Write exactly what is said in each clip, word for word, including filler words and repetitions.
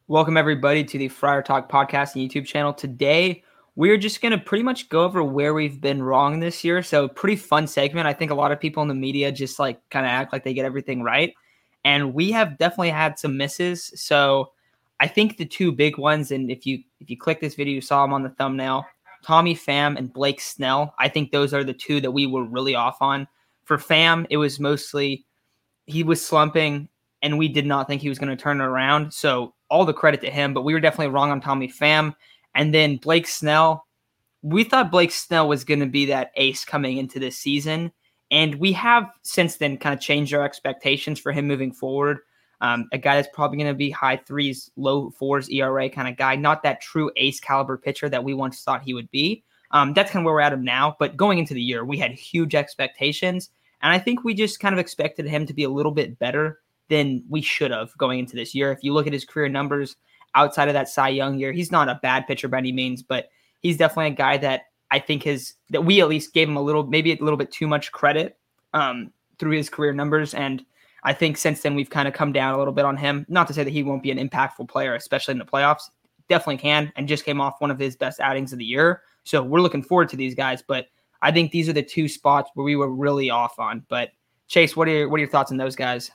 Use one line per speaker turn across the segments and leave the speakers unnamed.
Welcome, everybody, to the Friar Talk podcast and YouTube channel. Today, we're just going to pretty much go over where we've been wrong this year. So, pretty fun segment. I think a lot of people in the media just like kind of act like they get everything right. And we have definitely had some misses. So, I think the two big ones, and if you if you click this video, you saw them on the thumbnail, Tommy Pham and Blake Snell. I think those are the two that we were really off on. For Pham, it was mostly he was slumping, and we did not think he was going to turn it around. So all the credit to him, but we were definitely wrong on Tommy Pham. And then Blake Snell, we thought Blake Snell was going to be that ace coming into this season. And we have since then kind of changed our expectations for him moving forward. Um, a guy that's probably going to be high threes, low fours E R A kind of guy, not that true ace caliber pitcher that we once thought he would be. Um, that's kind of where we're at him now. But going into the year, we had huge expectations. And I think we just kind of expected him to be a little bit better than we should have going into this year. If you look at his career numbers outside of that Cy Young year, he's not a bad pitcher by any means, but he's definitely a guy that I think has that we at least gave him a little, maybe a little bit too much credit um, through his career numbers. And I think since then we've kind of come down a little bit on him. Not to say that he won't be an impactful player, especially in the playoffs. Definitely can, and just came off one of his best outings of the year. So we're looking forward to these guys, but I think these are the two spots where we were really off on. But Chase, what are your, what are your thoughts on those guys?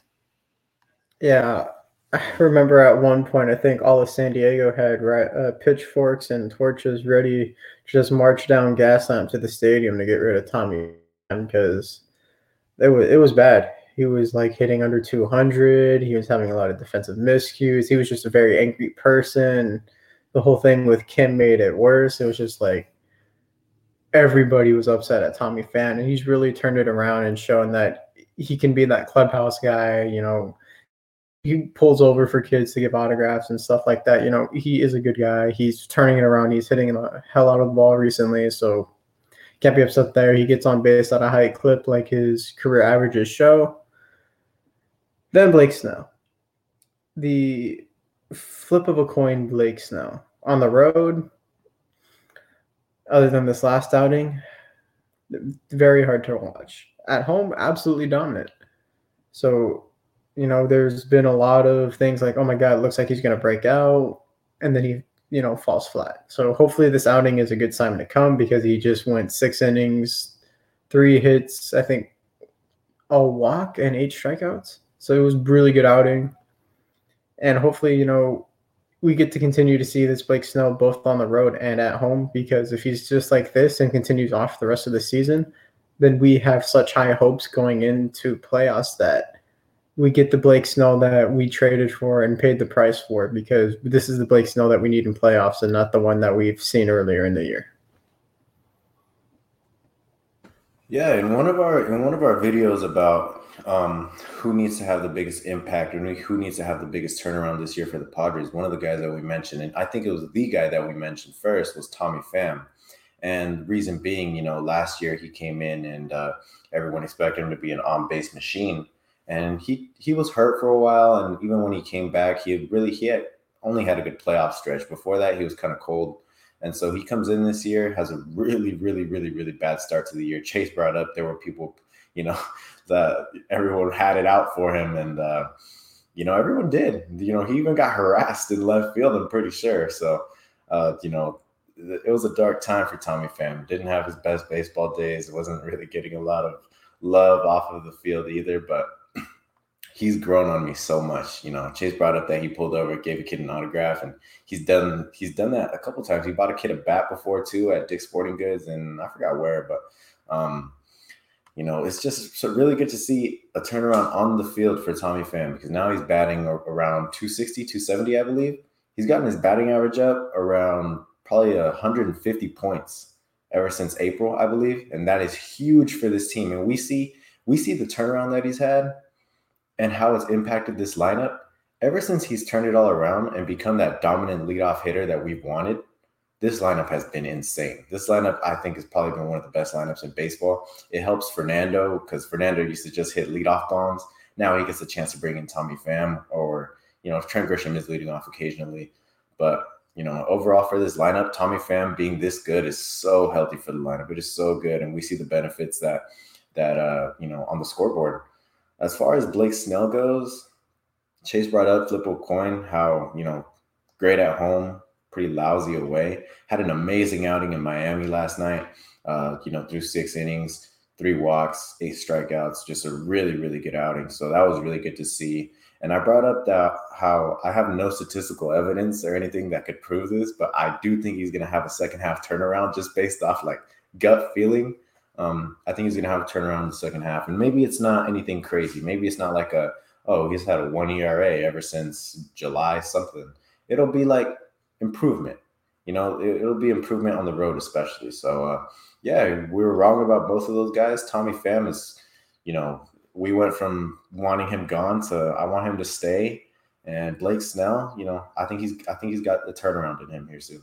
Yeah, I remember at one point, I think all of San Diego had right, uh, pitchforks and torches ready to just march down Gaslamp to the stadium to get rid of Tommy because it was, it was bad. He was like hitting under two hundred. He was having a lot of defensive miscues. He was just a very angry person. The whole thing with Kim made it worse. It was just like everybody was upset at Tommy Pham, and he's really turned it around and shown that he can be that clubhouse guy, you know. He pulls over for kids to give autographs and stuff like that. You know, he is a good guy. He's turning it around. He's hitting the hell out of the ball recently, so can't be upset there. He gets on base at a high clip like his career averages show. Then Blake Snell. The flip of a coin, Blake Snell. On the road, other than this last outing, very hard to watch. At home, absolutely dominant. So, you know, there's been a lot of things like, oh my God, it looks like he's going to break out. And then he, you know, falls flat. So hopefully this outing is a good sign to come because he just went six innings, three hits, I think a walk and eight strikeouts. So it was a really good outing. And hopefully, you know, we get to continue to see this Blake Snell both on the road and at home, because if he's just like this and continues off the rest of the season, then we have such high hopes going into playoffs that we get the Blake Snell that we traded for and paid the price for, because this is the Blake Snell that we need in playoffs and not the one that we've seen earlier in the year.
Yeah, in one of our in one of our videos about um, who needs to have the biggest impact or who needs to have the biggest turnaround this year for the Padres, one of the guys that we mentioned, and I think it was the guy that we mentioned first, was Tommy Pham. And the reason being, you know, last year he came in and uh, everyone expected him to be an on-base machine. And he he was hurt for a while, and even when he came back, he had really he had only had a good playoff stretch. Before that, he was kind of cold, and so he comes in this year, has a really, really, really, really bad start to the year. Chase brought up there were people, you know, that everyone had it out for him, and uh, you know, everyone did. You know, he even got harassed in left field, I'm pretty sure. So, uh, you know, it was a dark time for Tommy Pham. Didn't have his best baseball days. Wasn't really getting a lot of love off of the field either, but he's grown on me so much. You know, Chase brought up that he pulled over, gave a kid an autograph, and he's done he's done that a couple times. He bought a kid a bat before too at Dick's Sporting Goods, and I forgot where, but um, you know, it's just so really good to see a turnaround on the field for Tommy Pham, because now he's batting around two sixty, two seventy, I believe. He's gotten his batting average up around probably one hundred fifty points ever since April, I believe, and that is huge for this team. And we see we see the turnaround that he's had and how it's impacted this lineup. Ever since he's turned it all around and become that dominant leadoff hitter that we've wanted, this lineup has been insane. This lineup, I think, has probably been one of the best lineups in baseball. It helps Fernando, because Fernando used to just hit leadoff bombs. Now he gets a chance to bring in Tommy Pham, or, you know, if Trent Grisham is leading off occasionally. But, you know, overall for this lineup, Tommy Pham being this good is so healthy for the lineup. It is so good, and we see the benefits that, that uh, you know, on the scoreboard. As far as Blake Snell goes, Chase brought up flip a coin, how, you know, great at home, pretty lousy away. Had an amazing outing in Miami last night. Uh, you know, through six innings, three walks, eight strikeouts, just a really, really good outing. So that was really good to see. And I brought up that how I have no statistical evidence or anything that could prove this, but I do think he's going to have a second half turnaround just based off like gut feeling. Um, I think he's going to have a turnaround in the second half. And maybe it's not anything crazy. Maybe it's not like a, oh, he's had a one E R A ever since July something. It'll be like improvement. You know, it, it'll be improvement on the road especially. So, uh, yeah, we were wrong about both of those guys. Tommy Pham is, you know, we went from wanting him gone to I want him to stay. And Blake Snell, you know, I think he's I think he's got the turnaround in him here soon.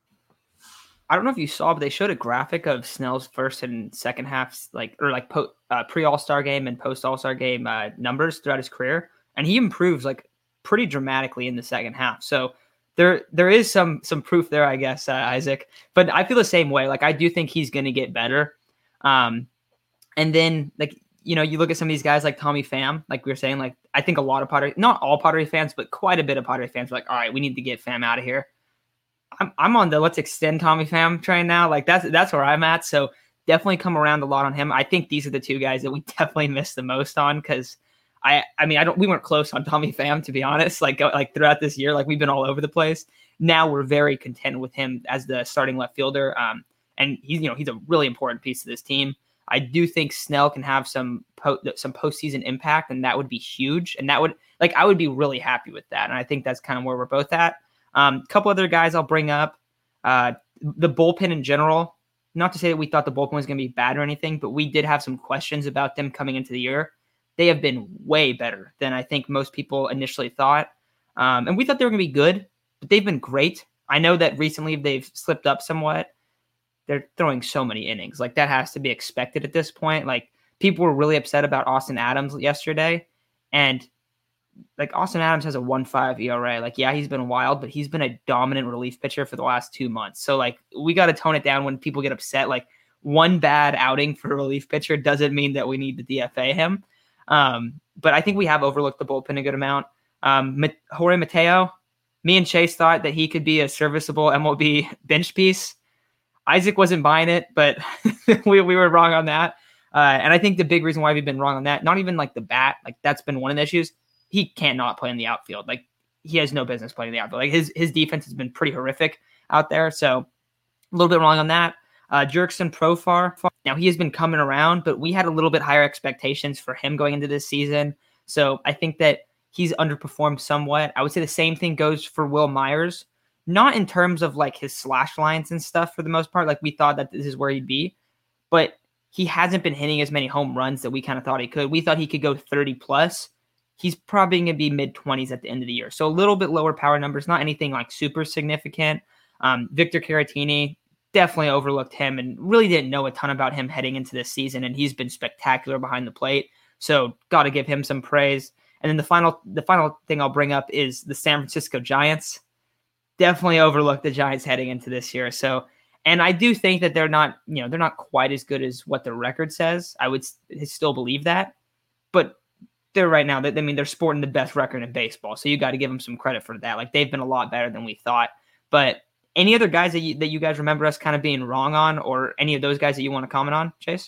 I don't know if you saw, but they showed a graphic of Snell's first and second halves, like or like po- uh, pre All Star game and post All Star game uh, numbers throughout his career, and he improves like pretty dramatically in the second half. So there there is some some proof there, I guess, uh, Isaac. But I feel the same way. Like I do think he's going to get better. Um, and then like you know you look at some of these guys like Tommy Pham, like we were saying, like I think a lot of Padres, not all Padres fans, but quite a bit of Padres fans, are like, all right, we need to get Pham out of here. I'm I'm on the let's extend Tommy Pham train now. Like that's that's where I'm at. So definitely come around a lot on him. I think these are the two guys that we definitely missed the most on because I I mean I don't we weren't close on Tommy Pham, to be honest. Like like throughout this year, like we've been all over the place. Now we're very content with him as the starting left fielder. Um, and he's you know he's a really important piece of this team. I do think Snell can have some po- some postseason impact, and that would be huge. And that would like I would be really happy with that. And I think that's kind of where we're both at. A um, couple other guys I'll bring up. Uh, the bullpen in general, not to say that we thought the bullpen was going to be bad or anything, but we did have some questions about them coming into the year. They have been way better than I think most people initially thought. Um, and we thought they were going to be good, but they've been great. I know that recently they've slipped up somewhat. They're throwing so many innings. Like that has to be expected at this point. Like people were really upset about Austin Adams yesterday, and like Austin Adams has a one point five E R A. Like, yeah, he's been wild, but he's been a dominant relief pitcher for the last two months. So like we got to tone it down when people get upset. Like one bad outing for a relief pitcher doesn't mean that we need to D F A him. Um, but I think we have overlooked the bullpen a good amount. Um, Jorge Mateo, me and Chase thought that he could be a serviceable M L B bench piece. Isaac wasn't buying it, but we, we were wrong on that. Uh, and I think the big reason why we've been wrong on that, not even like the bat, like that's been one of the issues. He cannot play in the outfield. Like he has no business playing in the outfield. Like his his defense has been pretty horrific out there. So a little bit wrong on that. Uh, Jurickson Profar. Now he has been coming around, but we had a little bit higher expectations for him going into this season. So I think that he's underperformed somewhat. I would say the same thing goes for Will Myers. Not in terms of like his slash lines and stuff for the most part. Like we thought that this is where he'd be, but he hasn't been hitting as many home runs that we kind of thought he could. We thought he could go thirty plus. He's probably going to be mid-twenties at the end of the year. So a little bit lower power numbers, not anything like super significant. Um, Victor Caratini, definitely overlooked him and really didn't know a ton about him heading into this season, and he's been spectacular behind the plate. So got to give him some praise. And then the final the final thing I'll bring up is the San Francisco Giants. Definitely overlooked the Giants heading into this year. So, and I do think that they're not, you know, they're not quite as good as what the record says. I would still believe that. But they're right now, I mean, they're sporting the best record in baseball. So you got to give them some credit for that. Like they've been a lot better than we thought. But any other guys that you, that you guys remember us kind of being wrong on, or any of those guys that you want to comment on, Chase?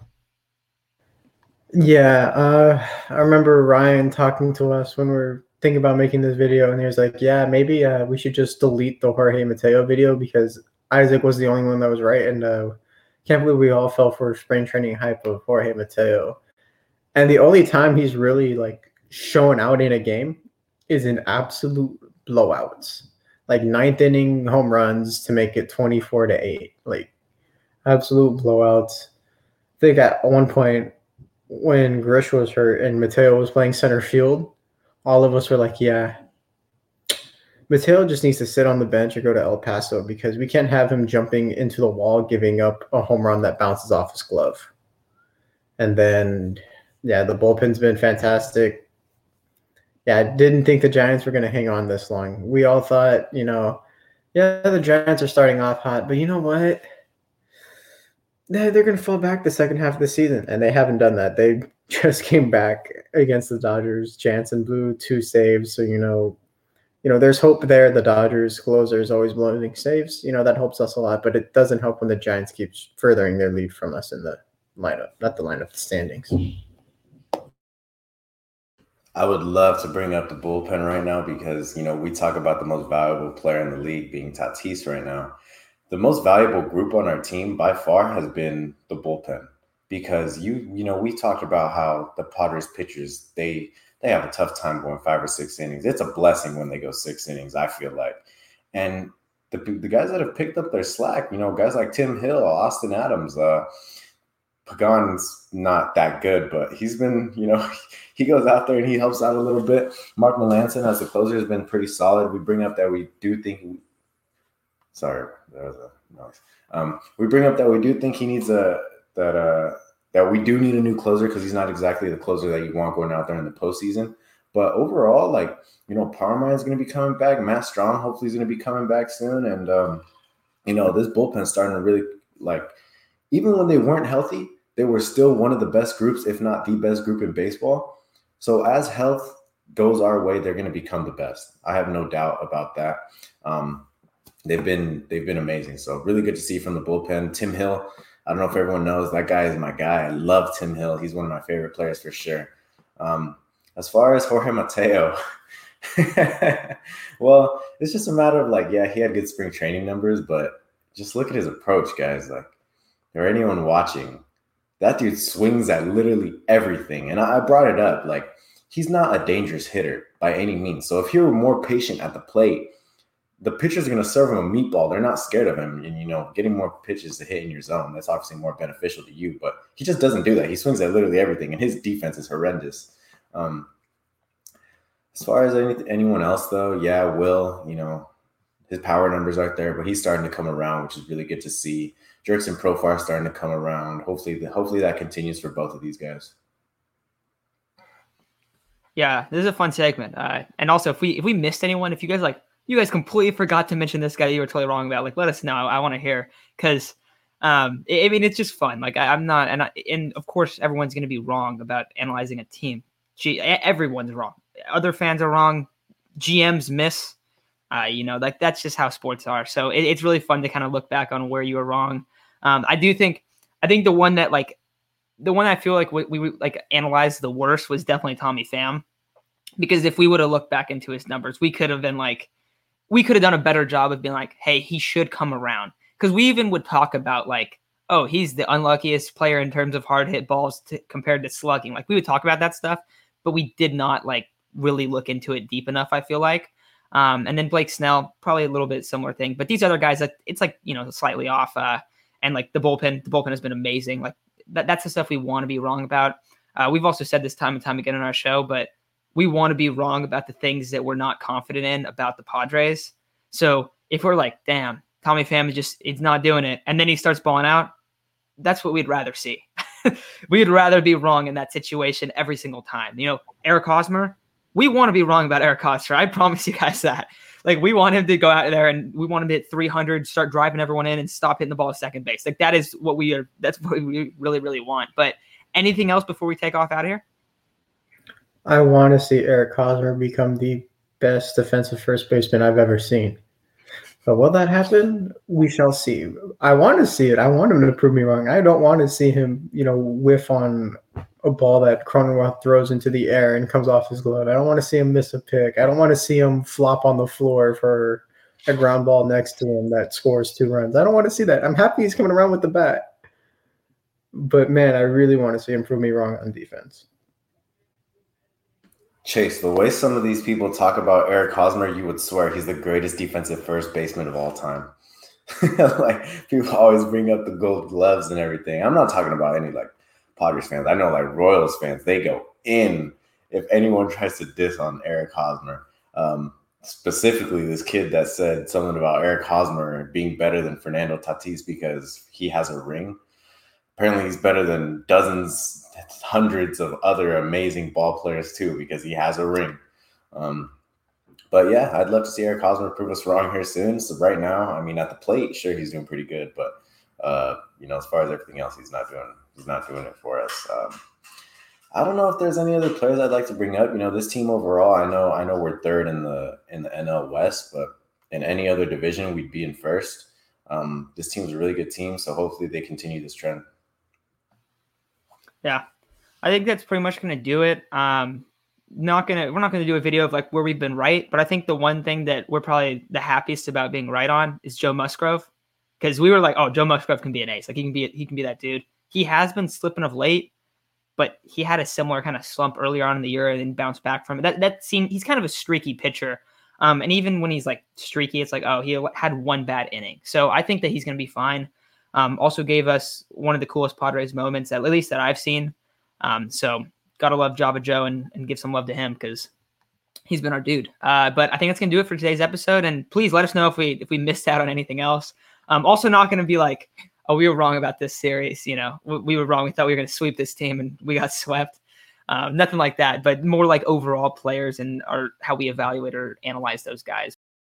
Yeah. Uh, I remember Ryan talking to us when we were thinking about making this video, and he was like, yeah, maybe uh, we should just delete the Jorge Mateo video because Isaac was the only one that was right. And uh, can't believe we all fell for spring training hype of Jorge Mateo. And the only time he's really like shown out in a game is in absolute blowouts, like ninth inning home runs to make it twenty-four to eight, like absolute blowouts. I think at one point when Grish was hurt and Mateo was playing center field, all of us were like, yeah, Mateo just needs to sit on the bench or go to El Paso because we can't have him jumping into the wall, giving up a home run that bounces off his glove. And then yeah, the bullpen's been fantastic. Yeah, I didn't think the Giants were going to hang on this long. We all thought, you know, yeah, the Giants are starting off hot, but you know what? They're, they're going to fall back the second half of the season, and they haven't done that. They just came back against the Dodgers. Jansen blew two saves, so, you know, you know, there's hope there. The Dodgers closer is always blowing saves. You know, that helps us a lot, but it doesn't help when the Giants keep furthering their lead from us in the lineup, not the lineup, the standings.
I would love to bring up the bullpen right now because, you know, we talk about the most valuable player in the league being Tatis right now. The most valuable group on our team by far has been the bullpen because you, you know, we talked about how the Padres pitchers, they, they have a tough time going five or six innings. It's a blessing when they go six innings, I feel like. And the, the guys that have picked up their slack, you know, guys like Tim Hill, Austin Adams, uh, Pagan's not that good, but he's been, you know, he goes out there and he helps out a little bit. Mark Melancon as the closer has been pretty solid. We bring up that we do think – sorry, there was a noise. Um, we bring up that we do think he needs a – that uh that we do need a new closer because he's not exactly the closer that you want going out there in the postseason. But overall, like, you know, Parmine is going to be coming back. Matt Strong hopefully is going to be coming back soon. And, um, you know, this bullpen is starting to really, like, even when they weren't healthy, they were still one of the best groups, if not the best group in baseball. So as health goes our way, they're going to become the best. I have no doubt about that. Um, they've been they've been amazing. So really good to see from the bullpen. Tim Hill, I don't know if everyone knows, that guy is my guy. I love Tim Hill. He's one of my favorite players for sure. Um, as far as Jorge Mateo, well, it's just a matter of like, yeah, he had good spring training numbers, but just look at his approach, guys. Like, or anyone watching, that dude swings at literally everything. And I brought it up. Like, he's not a dangerous hitter by any means. So if you're more patient at the plate, the pitchers are going to serve him a meatball. They're not scared of him. And, you know, getting more pitches to hit in your zone, that's obviously more beneficial to you. But he just doesn't do that. He swings at literally everything. And his defense is horrendous. Um, as far as any, anyone else, though, yeah, Will, you know, his power numbers aren't there, but he's starting to come around, which is really good to see. Jurickson Profar starting to come around. Hopefully, hopefully that continues for both of these guys.
Yeah, this is a fun segment. Uh, and also, if we if we missed anyone, if you guys like, you guys completely forgot to mention this guy you were totally wrong about, like, let us know. I, I want to hear because, um, I, I mean, it's just fun. Like, I, I'm not, and I, and of course, everyone's going to be wrong about analyzing a team. Gee, everyone's wrong. Other fans are wrong. G Ms miss. Uh, you know, like that's just how sports are. So it, it's really fun to kind of look back on where you were wrong. Um, I do think, I think the one that like, the one I feel like we, we like analyzed the worst was definitely Tommy Pham, because if we would have looked back into his numbers, we could have been like, we could have done a better job of being like, hey, he should come around. Because we even would talk about like, oh, he's the unluckiest player in terms of hard hit balls to, compared to slugging. Like we would talk about that stuff, but we did not like really look into it deep enough, I feel like. Um, and then Blake Snell, probably a little bit similar thing. But these other guys, it's like, you know, slightly off. Uh, and like the bullpen, the bullpen has been amazing. Like that, that's the stuff we want to be wrong about. Uh, we've also said this time and time again on our show, but we want to be wrong about the things that we're not confident in about the Padres. So if we're like, damn, Tommy Pham is just, it's not doing it, and then he starts balling out, that's what we'd rather see. We'd rather be wrong in that situation every single time. You know, Eric Hosmer, we want to be wrong about Eric Hosmer. I promise you guys that. Like, we want him to go out there and we want him to hit three hundred, start driving everyone in and stop hitting the ball at second base. Like, that is what we are, that's what we really, really want. But anything else before we take off out of here?
I want to see Eric Hosmer become the best defensive first baseman I've ever seen. But will that happen? We shall see. I want to see it. I want him to prove me wrong. I don't want to see him, you know, whiff on a ball that Cronenworth throws into the air and comes off his glove. I don't want to see him miss a pick. I don't want to see him flop on the floor for a ground ball next to him that scores two runs. I don't want to see that. I'm happy he's coming around with the bat. But, man, I really want to see him prove me wrong on defense.
Chase, the way some of these people talk about Eric Hosmer, you would swear he's the greatest defensive first baseman of all time. Like, people always bring up the gold gloves and everything. I'm not talking about any, like, Padres fans. I know, like, Royals fans, they go in if anyone tries to diss on Eric Hosmer. Um, specifically, this kid that said something about Eric Hosmer being better than Fernando Tatis because he has a ring. Apparently, he's better than dozens, hundreds of other amazing ball players, too, because he has a ring. Um, but, yeah, I'd love to see Eric Hosmer prove us wrong here soon. So right now, I mean, at the plate, sure, he's doing pretty good. But, uh, you know, as far as everything else, he's not doing he's not doing it for us. Um, I don't know if there's any other players I'd like to bring up. You know, this team overall, I know I know we're third in the in the N L West, but in any other division, we'd be in first. Um, this team's a really good team, so hopefully they continue this trend.
Yeah, I think that's pretty much going to do it. Um, not gonna we're not gonna do a video of like where we've been right, but I think the one thing that we're probably the happiest about being right on is Joe Musgrove, because we were like, oh, Joe Musgrove can be an ace, like he can be he can be that dude. He has been slipping of late, but he had a similar kind of slump earlier on in the year and then bounced back from it. That that seemed he's kind of a streaky pitcher. Um, and even when he's like streaky, it's like, oh, he had one bad inning. So I think that he's going to be fine. Um, also gave us one of the coolest Padres moments, at least that I've seen. Um, so got to love Java Joe and, and give some love to him because he's been our dude. Uh, but I think that's going to do it for today's episode. And please let us know if we if we missed out on anything else. Um, also not going to be like, oh, we were wrong about this series. You know, we, we were wrong. We thought we were going to sweep this team and we got swept. Um, nothing like that, but more like overall players and our, how we evaluate or analyze those guys.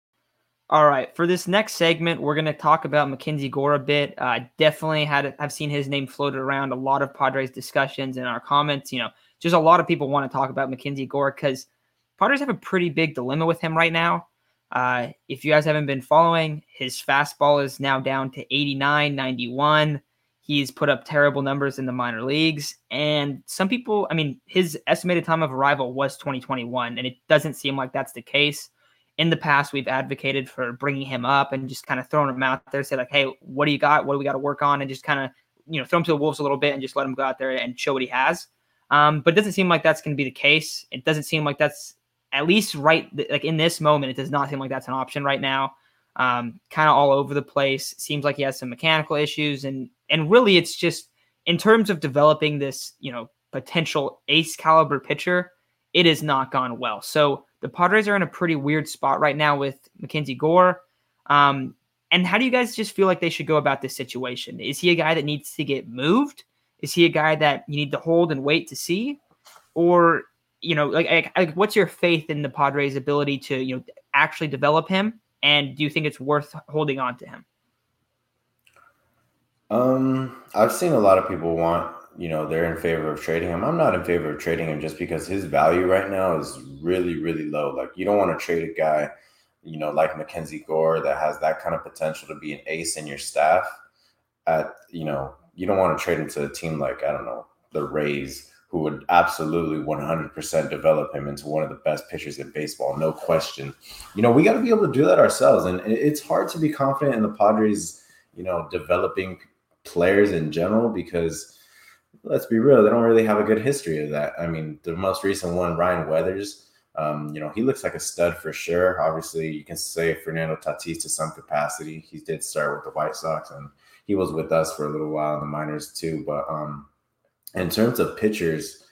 All right, for this next segment, we're going to talk about Mackenzie Gore a bit. Uh, definitely had have seen his name floated around a lot of Padres discussions in our comments. You know, just a lot of people want to talk about Mackenzie Gore because Padres have a pretty big dilemma with him right now. Uh, if you guys haven't been following, his fastball is now down to eighty-nine, ninety-one. He's put up terrible numbers in the minor leagues. And some people, I mean, his estimated time of arrival was twenty twenty-one, and it doesn't seem like that's the case. In the past, we've advocated for bringing him up and just kind of throwing him out there, say like, hey, what do you got? What do we got to work on? And just kind of, you know, throw him to the wolves a little bit and just let him go out there and show what he has. Um, but it doesn't seem like that's going to be the case. It doesn't seem like that's, at least right, like in this moment, it does not seem like that's an option right now. Um, kind of all over the place. Seems like he has some mechanical issues, and and really it's just in terms of developing this, you know, potential ace caliber pitcher, it has not gone well. So the Padres are in a pretty weird spot right now with Mackenzie Gore. Um, and how do you guys just feel like they should go about this situation? Is he a guy that needs to get moved? Is he a guy that you need to hold and wait to see? Or, you know, like, like what's your faith in the Padres' ability to, you know, actually develop him? And do you think it's worth holding on to him?
Um, I've seen a lot of people want, you know, they're in favor of trading him. I'm not in favor of trading him just because his value right now is really, really low. Like, you don't want to trade a guy, you know, like Mackenzie Gore that has that kind of potential to be an ace in your staff at, you know, you don't want to trade him to a team like, I don't know, the Rays, who would absolutely one hundred percent develop him into one of the best pitchers in baseball, no question. You know, we got to be able to do that ourselves. And it's hard to be confident in the Padres, you know, developing players in general because, let's be real, they don't really have a good history of that. I mean, the most recent one, Ryan Weathers, um, you know, he looks like a stud for sure. Obviously, you can say Fernando Tatis to some capacity. He did start with the White Sox, and he was with us for a little while in the minors too. But um, in terms of pitchers,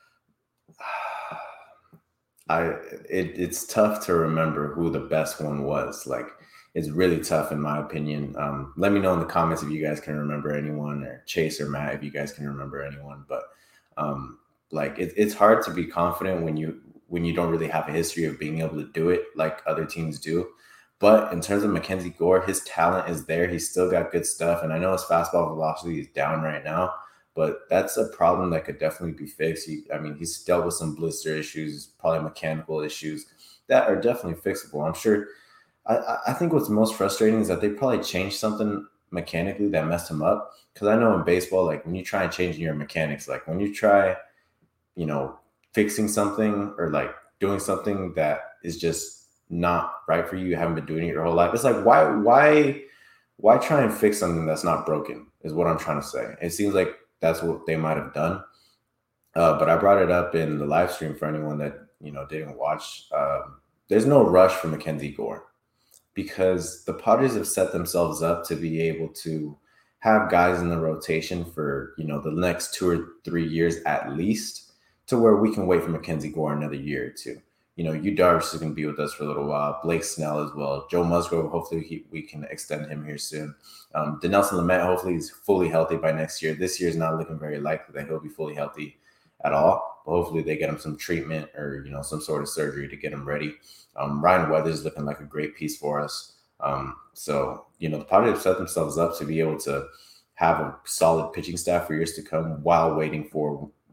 I it, it's tough to remember who the best one was. Like, it's really tough in my opinion. Um, let me know in the comments if you guys can remember anyone, or Chase or Matt if you guys can remember anyone. But um, like it, it's hard to be confident when you when you don't really have a history of being able to do it like other teams do. But in terms of Mackenzie Gore, his talent is there. He's still got good stuff, and I know his fastball velocity is down right now. But that's a problem that could definitely be fixed. He, I mean, he's dealt with some blister issues, probably mechanical issues that are definitely fixable. I'm sure. I, I think what's most frustrating is that they probably changed something mechanically that messed him up. Because I know in baseball, like when you try and change your mechanics, like when you try, you know, fixing something or like doing something that is just not right for you, you haven't been doing it your whole life. It's like, why, why, why try and fix something that's not broken is what I'm trying to say. It seems like that's what they might have done. Uh, but I brought it up in the live stream for anyone that, you know, didn't watch. Um, there's no rush for Mackenzie Gore because the Padres have set themselves up to be able to have guys in the rotation for, you know, the next two or three years at least, to where we can wait for Mackenzie Gore another year or two. You know, Yu Darvish is going to be with us for a little while. Blake Snell as well. Joe Musgrove, hopefully he, we can extend him here soon. Um, Dinelson Lamet, hopefully he's fully healthy by next year. This year is not looking very likely that he'll be fully healthy at all. But hopefully they get him some treatment or, you know, some sort of surgery to get him ready. Um, Ryan Weathers is looking like a great piece for us. Um, so, you know, the Padres have set themselves up to be able to have a solid pitching staff for years to come while waiting for the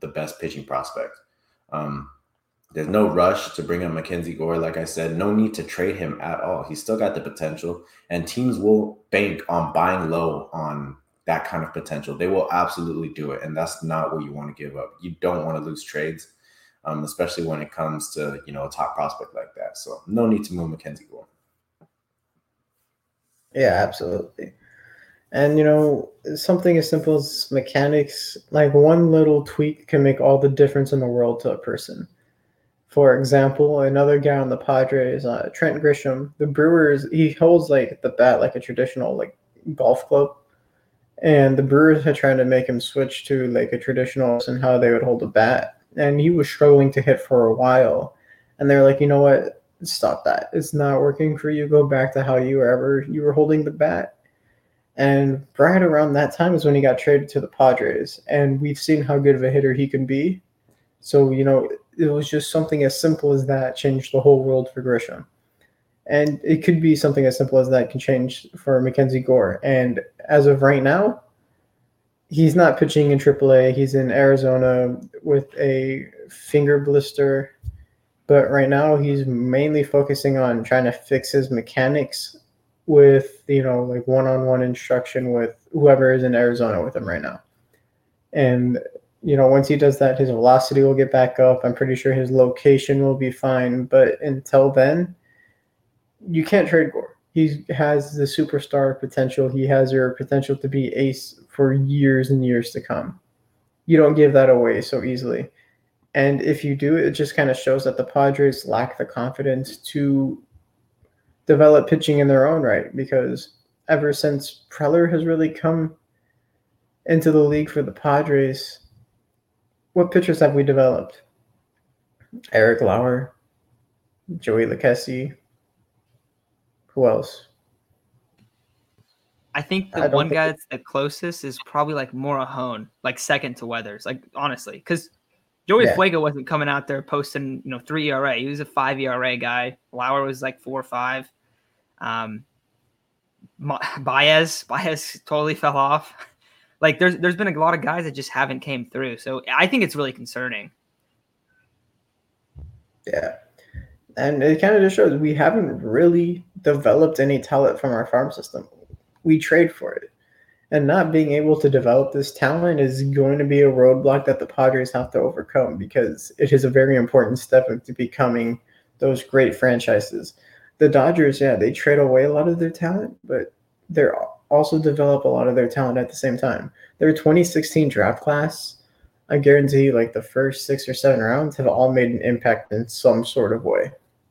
the best pitching prospect. Um, there's no rush to bring up Mackenzie Gore. Like I said, no need to trade him at all. He's still got the potential, and teams will bank on buying low on that kind of potential. They will absolutely do it, and that's not what you want to give up. You don't want to lose trades, um, especially when it comes to, you know, a top prospect like that. So no need to move Mackenzie Gore.
Yeah, absolutely. And, you know, something as simple as mechanics, like one little tweak can make all the difference in the world to a person. For example, another guy on the Padres, uh, Trent Grisham, the Brewers, he holds like the bat like a traditional like golf club. And the Brewers had tried to make him switch to like a traditional and how they would hold a bat. And he was struggling to hit for a while. And they're like, you know what? Stop that. It's not working for you. Go back to how you were ever you were holding the bat. And right around that time is when he got traded to the Padres. And we've seen how good of a hitter he can be. So, you know, it was just something as simple as that changed the whole world for Grisham. And it could be something as simple as that can change for Mackenzie Gore. And as of right now, he's not pitching in triple A. He's in Arizona with a finger blister. But right now he's mainly focusing on trying to fix his mechanics with, you know, like one-on-one instruction with whoever is in Arizona with him right now. And, you know, once he does that, his velocity will get back up. I'm pretty sure his location will be fine. But until then, you can't trade Gore. He has the superstar potential. He has your potential to be ace for years and years to come. You don't give that away so easily. And if you do, it just kind of shows that the Padres lack the confidence to develop pitching in their own right, because ever since Preller has really come into the league for the Padres, what pitchers have we developed? Eric Lauer, Joey Lucchesi. Who else?
I think the I one think guy that's the closest is probably like Morahone, like second to Weathers, like honestly, because Joey yeah. Fuego wasn't coming out there posting, you know, three E R A. He was a five E R A guy. Lauer was like four or five. Um, Baez, Baez totally fell off. Like there's there's been a lot of guys that just haven't came through. So I think it's really concerning.
Yeah. And it kind of just shows we haven't really developed any talent from our farm system. We trade for it. And not being able to develop this talent is going to be a roadblock that the Padres have to overcome, because it is a very important step into becoming those great franchises. The Dodgers, yeah, they trade away a lot of their talent, but they're also develop a lot of their talent at the same time. Their twenty sixteen draft class, I guarantee like the first six or seven rounds have all made an impact in some sort of way.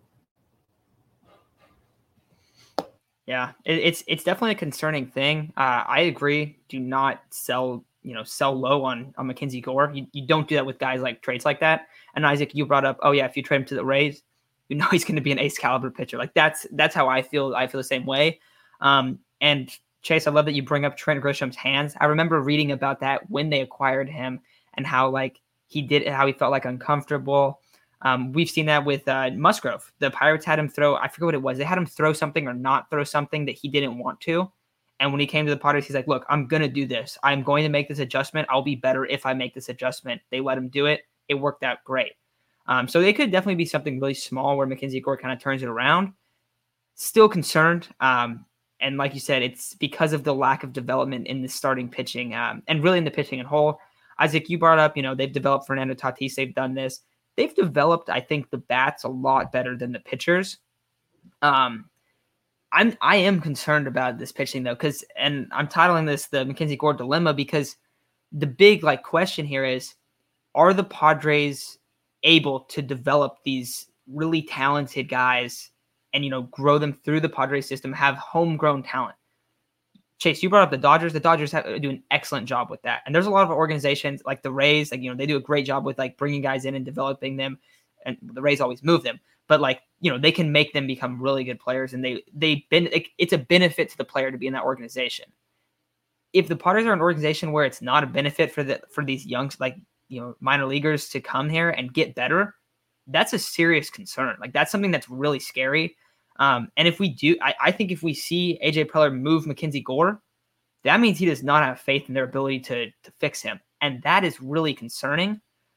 Yeah, it, it's it's definitely a concerning thing. Uh, I agree. Do not sell, you know, sell low on, on Mackenzie Gore. You, you don't do that with guys like trades like that. And Isaac, you brought up, oh yeah, if you trade him to the Rays, you know he's going to be an ace caliber pitcher. Like that's that's how I feel. I feel the same way. Um, and Chase, I love that you bring up Trent Grisham's hands. I remember reading about that when they acquired him and how like he did, how he felt like uncomfortable. Um, we've seen that with uh, Musgrove. The Pirates had him throw, I forget what it was. They had him throw something or not throw something that he didn't want to. And when he came to the Padres, he's like, look, I'm going to do this. I'm going to make this adjustment. I'll be better if I make this adjustment. They let him do it. It worked out great. Um, so they could definitely be something really small where Mackenzie Gore kind of turns it around. Still concerned. Um, and like you said, it's because of the lack of development in the starting pitching um, and really in the pitching and whole. Isaac, you brought up, you know, they've developed Fernando Tatis. They've done this. They've developed, I think, the bats a lot better than the pitchers. Um, I'm I am concerned about this pitching though, because and I'm titling this the Mackenzie Gore dilemma, because the big like question here is, are the Padres able to develop these really talented guys and you know grow them through the Padres system, have homegrown talent? Chase, you brought up the Dodgers. The Dodgers have, do an excellent job with that. And there's a lot of organizations like the Rays, like, you know, they do a great job with like bringing guys in and developing them. And the Rays always move them, but like, you know, they can make them become really good players. And they, they've been, it's a benefit to the player to be in that organization. If the Padres are an organization where it's not a benefit for the, for these young, like, you know, minor leaguers to come here and get better, that's a serious concern. Like that's something that's really scary. Um, and if we do, I, I think if we see A J Preller move Mackenzie Gore, that means he does not have faith in their ability to to fix him. And that is really concerning.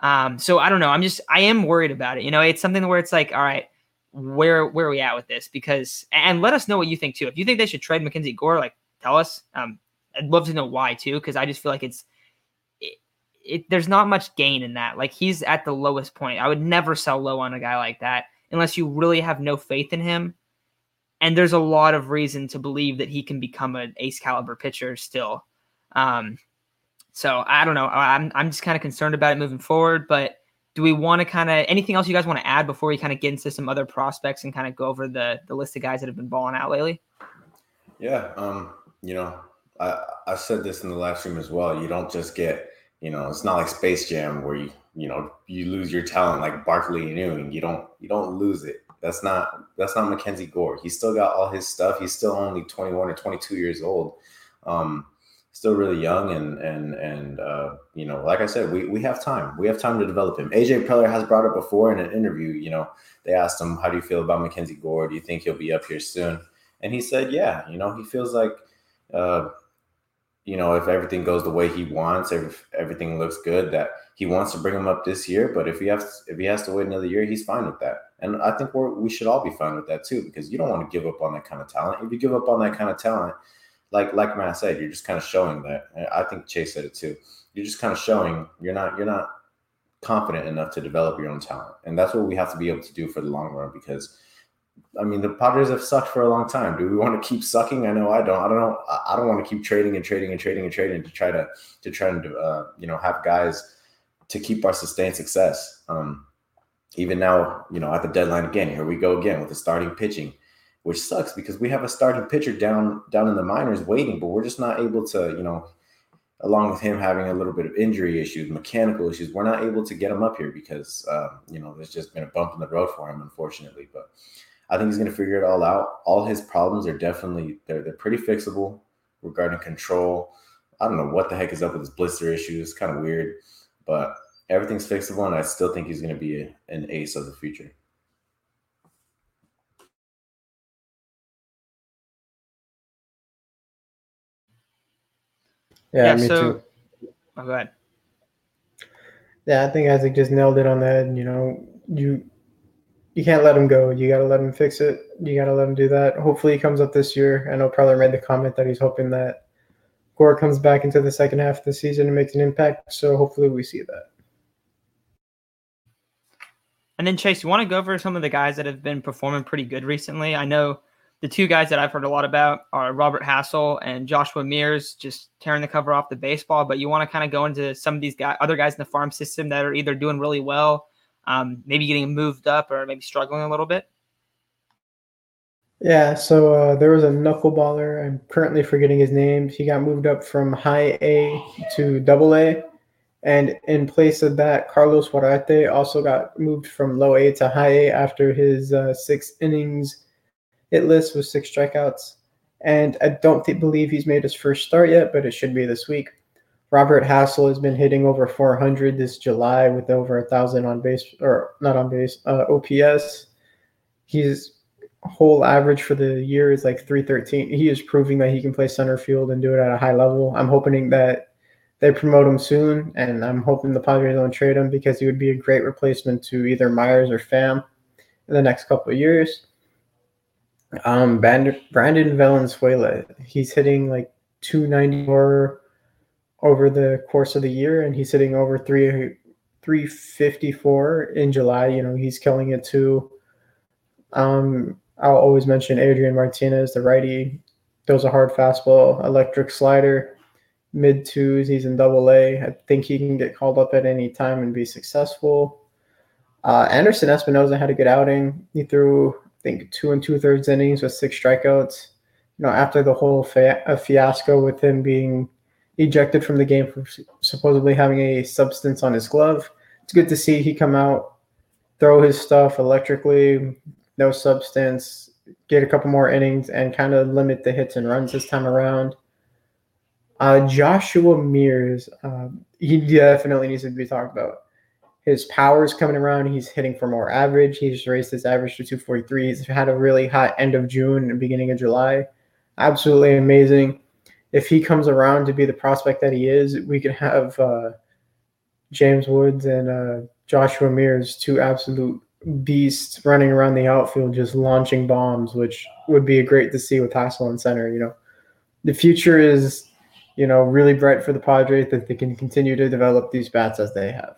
Um, so I don't know. I'm just I am worried about it. You know, it's something where it's like, all right, where where are we at with this? Because and let us know what you think too. If you think they should trade Mackenzie Gore, like tell us. Um, I'd love to know why too, because I just feel like it's it, it. There's not much gain in that. Like he's at the lowest point. I would never sell low on a guy like that unless you really have no faith in him. And there's a lot of reason to believe that he can become an ace caliber pitcher still. Um, so I don't know. I'm I'm just kind of concerned about it moving forward. But do we want to kind of anything else you guys want to add before we kind of get into some other prospects and kind of go over the the list of guys that have been balling out lately?
Yeah, um, you know, I I said this in the live stream as well. You don't just get, you know, it's not like Space Jam where you you know you lose your talent like Barkley and Ewing. You don't you don't lose it. That's not that's not Mackenzie Gore. He's still got all his stuff. He's still only twenty-one or twenty-two years old. Um, still really young, and and and uh, you know, like I said, we we have time. We have time to develop him. A J Preller has brought it before in an interview. You know, they asked him, "How do you feel about Mackenzie Gore? Do you think he'll be up here soon?" And he said, "Yeah, you know, he feels like, uh, you know, if everything goes the way he wants, if everything looks good, that he wants to bring him up this year. But if he has if he has to wait another year, he's fine with that." And I think we're we should all be fine with that too, because you don't want to give up on that kind of talent. If you give up on that kind of talent, like like Matt said, you're just kind of showing that. I think Chase said it too. You're just kind of showing you're not you're not confident enough to develop your own talent, and that's what we have to be able to do for the long run. Because I mean, the Padres have sucked for a long time. Do we want to keep sucking? I know I don't. I don't know. I don't want to keep trading and trading and trading and trading to try to to try and uh, you know have guys to keep our sustained success. Um, even now, you know, at the deadline again, here we go again with the starting pitching, which sucks because we have a starting pitcher down down in the minors waiting, but we're just not able to, you know, along with him having a little bit of injury issues, mechanical issues, we're not able to get him up here because, uh, you know, there's just been a bump in the road for him, unfortunately. But I think he's going to figure it all out. All his problems are definitely, they're, they're pretty fixable regarding control. I don't know what the heck is up with his blister issues. It's kind of weird, but everything's fixable, and I still think he's going to be a, an ace of the future.
Yeah,
Yeah,
me
so,
too.
Oh, go ahead.
Yeah, I think Isaac just nailed it on the head. You know, you you can't let him go. You got to let him fix it. You got to let him do that. Hopefully he comes up this year. I know Preller made the comment that he's hoping that Gore comes back into the second half of the season and makes an impact. So hopefully we see that.
And then, Chase, you want to go over some of the guys that have been performing pretty good recently? I know the two guys that I've heard a lot about are Robert Hassel and Joshua Mears, just tearing the cover off the baseball. But you want to kind of go into some of these guys, other guys in the farm system that are either doing really well, um, maybe getting moved up, or maybe struggling a little bit.
Yeah, so uh, there was a knuckleballer. I'm currently forgetting his name. He got moved up from high A to double A. And in place of that, Carlos Huarate also got moved from low A to high A after his uh, six innings hit list with six strikeouts. And I don't th- believe he's made his first start yet, but it should be this week. Robert Hassel has been hitting over four hundred this July with over one thousand on base, or not on base, uh, O P S. His whole average for the year is like three thirteen. He is proving that he can play center field and do it at a high level. I'm hoping that they promote him soon, and I'm hoping the Padres don't trade him because he would be a great replacement to either Myers or Pham in the next couple of years. Um, Brandon, Brandon Valenzuela, he's hitting like two ninety-four over the course of the year, and he's hitting over three three fifty-four in July. You know, he's killing it too. Um, I'll always mention Adrian Martinez, the righty. Throws a hard fastball, electric slider. Mid twos, he's in double A. I think he can get called up at any time and be successful. Uh, Anderson Espinoza had a good outing. He threw, I think, two and two thirds innings with six strikeouts. You know, after the whole fa- fiasco with him being ejected from the game for supposedly having a substance on his glove, it's good to see he come out, throw his stuff electrically, no substance, get a couple more innings, and kind of limit the hits and runs this time around. Uh, Joshua Mears, um, he definitely needs to be talked about. His power's coming around. He's hitting for more average. He's raised his average to two forty-three. He's had a really hot end of June and beginning of July. Absolutely amazing. If he comes around to be the prospect that he is, we could have uh, James Woods and uh, Joshua Mears, two absolute beasts running around the outfield, just launching bombs, which would be great to see with Hassel in center. You know, the future is, you know, really bright for the Padres that they can continue to develop these bats as they have.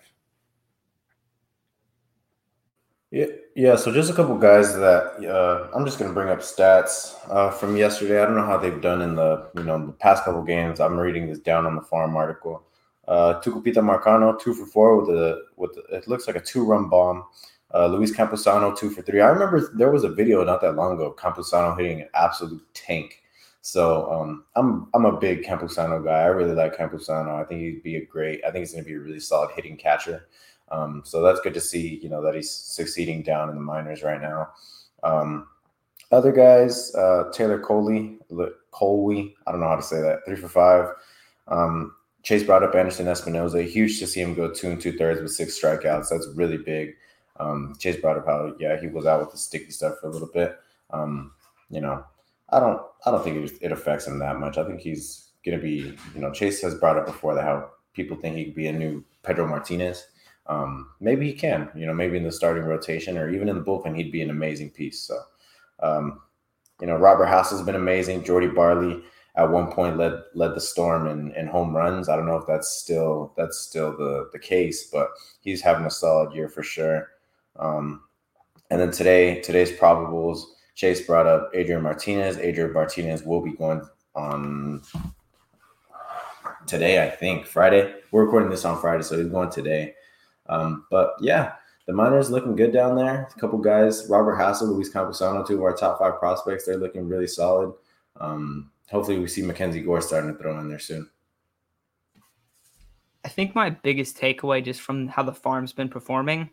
Yeah, yeah. So just a couple guys that uh, I'm just going to bring up stats uh, from yesterday. I don't know how they've done in the you know the past couple games. I'm reading this down on the farm article. Uh, Tucupita Marcano two for four with a with a, it looks like a two run bomb. Uh, Luis Campusano two for three. I remember there was a video not that long ago of Campusano hitting an absolute tank. So um, I'm I'm a big Campusano guy. I really like Campusano. I think he'd be a great. I think he's going to be a really solid hitting catcher. Um, so that's good to see, you know, that he's succeeding down in the minors right now. Um, other guys, uh, Taylor Coley, Coley, I don't know how to say that, three for five. Um, Chase brought up Anderson Espinoza. Huge to see him go two and two thirds with six strikeouts. That's really big. Um, Chase brought up how, yeah, he was out with the sticky stuff for a little bit. Um, you know, I don't, I don't think it, it affects him that much. I think he's going to be, you know, Chase has brought up before that how people think he could be a new Pedro Martinez. Um, maybe he can, you know, maybe in the starting rotation or even in the bullpen, he'd be an amazing piece. So, um, you know, Robert Hassel's been amazing. Jordy Barley at one point led led the Storm in, in home runs. I don't know if that's still that's still the the case, but he's having a solid year for sure. Um, and then today, today's probables, Chase brought up Adrian Martinez. Adrian Martinez will be going on today, I think, Friday. We're recording this on Friday, so he's going today. Um, but yeah, the minors looking good down there. A couple guys, Robert Hassel, Luis Campusano, two of our top five prospects. They're looking really solid. Um, hopefully we see Mackenzie Gore starting to throw in there soon.
I think my biggest takeaway just from how the farm's been performing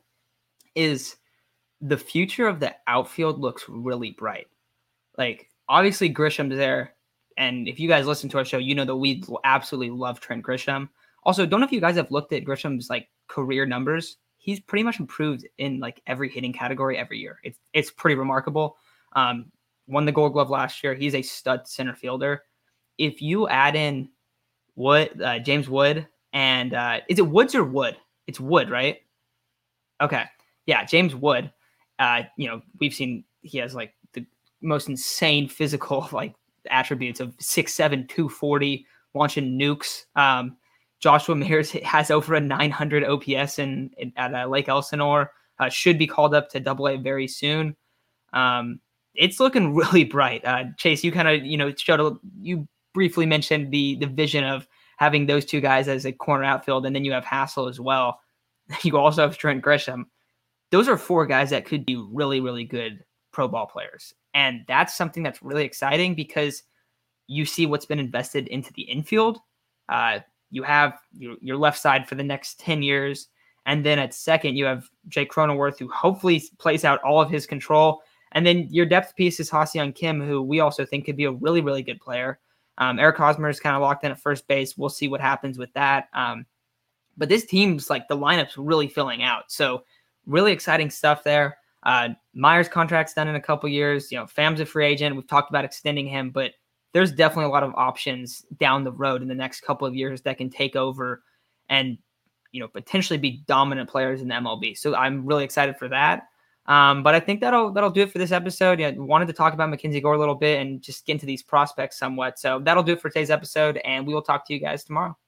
is the future of the outfield looks really bright. Like, obviously Grisham's there. And if you guys listen to our show, you know that we absolutely love Trent Grisham. Also, don't know if you guys have looked at Grisham's like career numbers. He's pretty much improved in like every hitting category every year. It's it's pretty remarkable. Um, won the Gold Glove last year. He's a stud center fielder. If you add in Wood, uh, James Wood, and uh, is it Woods or Wood? It's Wood, right? Okay, yeah, James Wood. Uh, you know, we've seen he has like the most insane physical like attributes of six seven, two forty, launching nukes. Um, Joshua Mears has over a nine hundred O P S in, in at uh, Lake Elsinore. Uh, should be called up to Double A very soon. Um, it's looking really bright. Uh, Chase, you kind of you know showed a, you briefly mentioned the the vision of having those two guys as a corner outfield, and then you have Hassel as well. You also have Trent Grisham. Those are four guys that could be really really good pro ball players, and that's something that's really exciting because you see what's been invested into the infield. Uh, You have your, your left side for the next ten years. And then at second, you have Jake Cronenworth, who hopefully plays out all of his control. And then your depth piece is Ha-Seong Kim, who we also think could be a really, really good player. Um, Eric Hosmer is kind of locked in at first base. We'll see what happens with that. Um, but this team's like the lineup's really filling out. So really exciting stuff there. Uh, Myers' contract's done in a couple years. You know, Pham's a free agent. We've talked about extending him, but there's definitely a lot of options down the road in the next couple of years that can take over and, you know, potentially be dominant players in the M L B. So I'm really excited for that. Um, but I think that'll, that'll do it for this episode. Yeah, wanted to talk about Mackenzie Gore a little bit and just get into these prospects somewhat. So that'll do it for today's episode, and we will talk to you guys tomorrow.